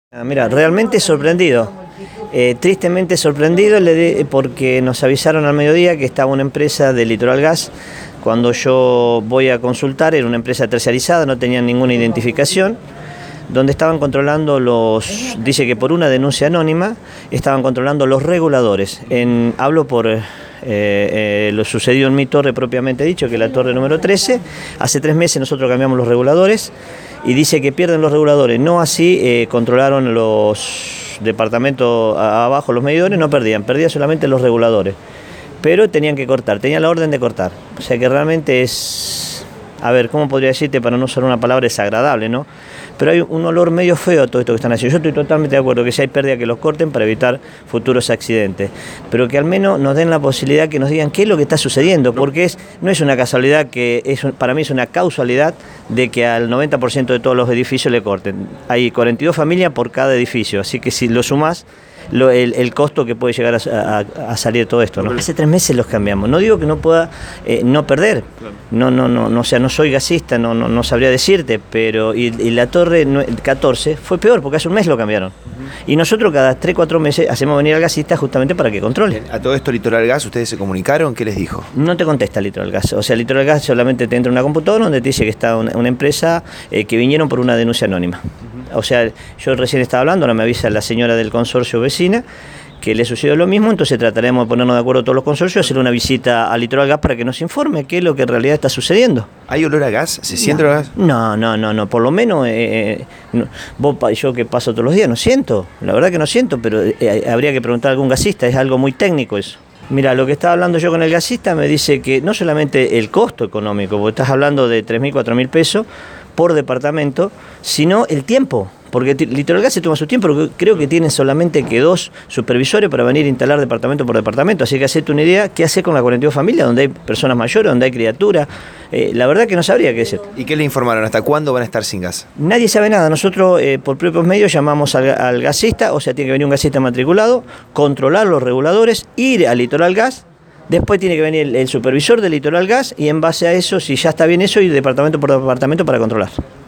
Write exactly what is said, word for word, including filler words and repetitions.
Ah, mira, realmente sorprendido, eh, tristemente sorprendido le de, porque nos avisaron al mediodía que estaba una empresa de Litoral Gas. Cuando yo voy a consultar, era una empresa terciarizada, no tenían ninguna identificación, donde estaban controlando los, dice que por una denuncia anónima, estaban controlando los reguladores. En, hablo por eh, eh, lo sucedido en mi torre propiamente dicho, que es la torre número trece. Hace tres meses nosotros cambiamos los reguladores y dice que pierden los reguladores. No así eh, controlaron los departamentos abajo, los medidores, no perdían, perdían solamente los reguladores. Pero tenían que cortar, tenían la orden de cortar. O sea que realmente es, a ver, ¿cómo podría decirte para no usar una palabra desagradable, ¿no? Pero hay un olor medio feo a todo esto que están haciendo. Yo estoy totalmente de acuerdo que si hay pérdida que los corten para evitar futuros accidentes, pero que al menos nos den la posibilidad que nos digan qué es lo que está sucediendo, porque es, no es una casualidad, que es, para mí es una causalidad de que al noventa por ciento de todos los edificios le corten. Hay cuarenta y dos familias por cada edificio, así que si lo sumás, Lo, el, el costo que puede llegar a, a, a salir todo esto, ¿no? Hace tres meses los cambiamos. No digo que no pueda eh, no perder. No, no, no, no, o sea, no soy gasista, no, no, no sabría decirte, pero y, y la torre catorce fue peor porque hace un mes lo cambiaron. Y nosotros cada tres, cuatro meses hacemos venir al gasista justamente para que controle. A todo esto Litoral Gas, ¿ustedes se comunicaron? ¿Qué les dijo? No te contesta Litoral Gas. O sea, Litoral Gas solamente te entra en una computadora donde te dice que está una, una empresa eh, que vinieron por una denuncia anónima. O sea, yo recién estaba hablando, ahora me avisa la señora del consorcio vecina que le sucedió lo mismo, entonces trataremos de ponernos de acuerdo todos los consorcios, hacer una visita a Litoral Gas para que nos informe qué es lo que en realidad está sucediendo. ¿Hay olor a gas? ¿Se siente no, olor a gas? No, no, no, no, por lo menos eh, no, vos, yo que paso todos los días no siento, la verdad que no siento, pero eh, habría que preguntar a algún gasista, es algo muy técnico eso. Mira, lo que estaba hablando yo con el gasista me dice que no solamente el costo económico, porque estás hablando de tres mil, cuatro mil pesos por departamento, sino el tiempo. Porque Litoral Gas se toma su tiempo, porque creo que tienen solamente que dos supervisores para venir a instalar departamento por departamento. Así que hacete una idea, ¿qué hace con la cuarenta y dos familias, donde hay personas mayores, donde hay criaturas? Eh, la verdad que no sabría qué decir. ¿Y qué le informaron? ¿Hasta cuándo van a estar sin gas? Nadie sabe nada. Nosotros, eh, por propios medios, llamamos al, al gasista, o sea, tiene que venir un gasista matriculado, controlar los reguladores, ir a Litoral Gas. Después tiene que venir el, el supervisor de Litoral Gas y en base a eso, si ya está bien eso, ir departamento por departamento para controlar.